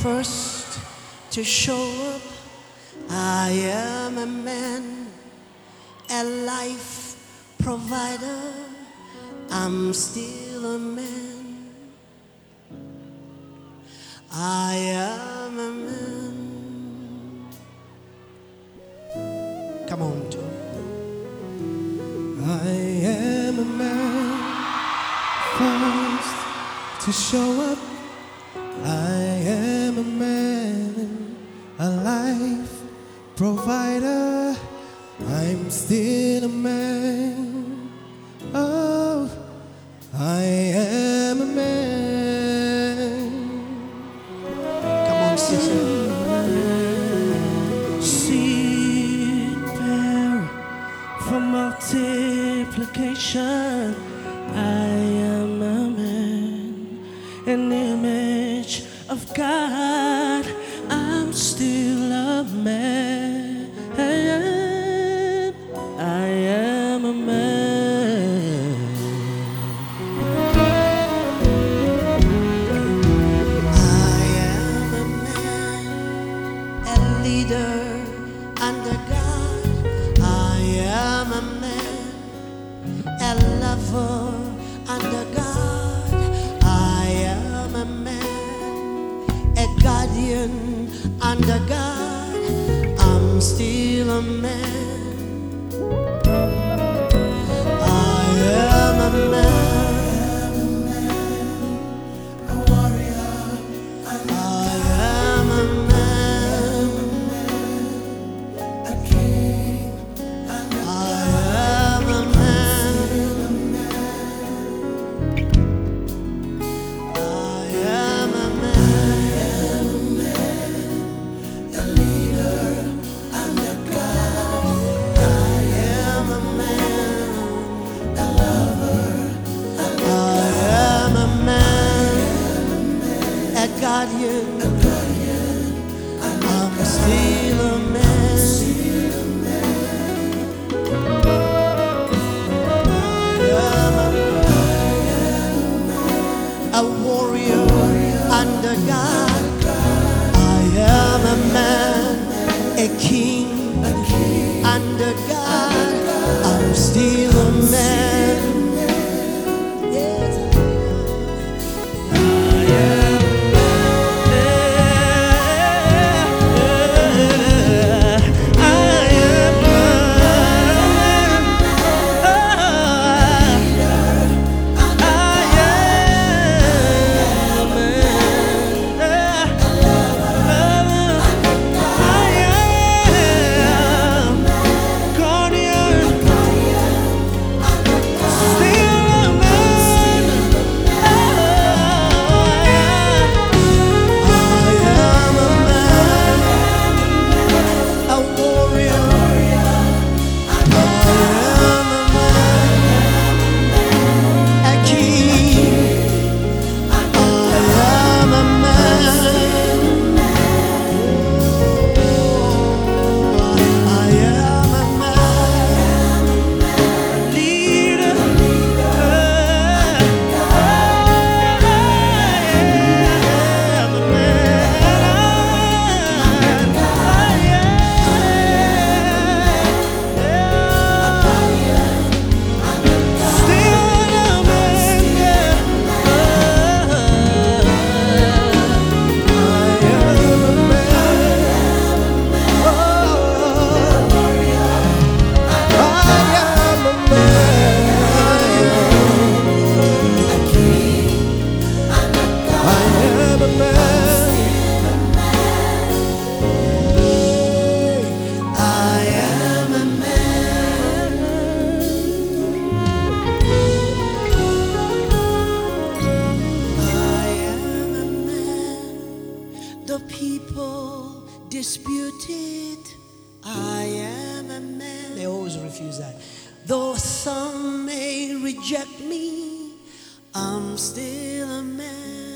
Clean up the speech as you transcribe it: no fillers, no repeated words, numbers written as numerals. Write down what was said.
first to show up. I am a man, a life provider. I'm still a man. I am a man. Come on, Joe. I am a man, first to show up. I am a man, a life provider. I'm still a man. Oh, I am a man. Come on, sister. Seed bearer for multiplication. I am a man, an image of God. I'm still a man. I am a man. I am a man, a leader under God. I am a man, a lover under God. I am a man, a guardian under God. I'm still a man. I am a man, a warrior. I am a man, a king. I am a man. I am a man, a leader under God. I am a man, a lover. I am a man, a guardian. I'm still a man. I am a warrior under God. I am a man, a king under God. I'm still a man. Yes, the people disputed. I am a man. They always refuse that. Though some may reject me, I'm still a man.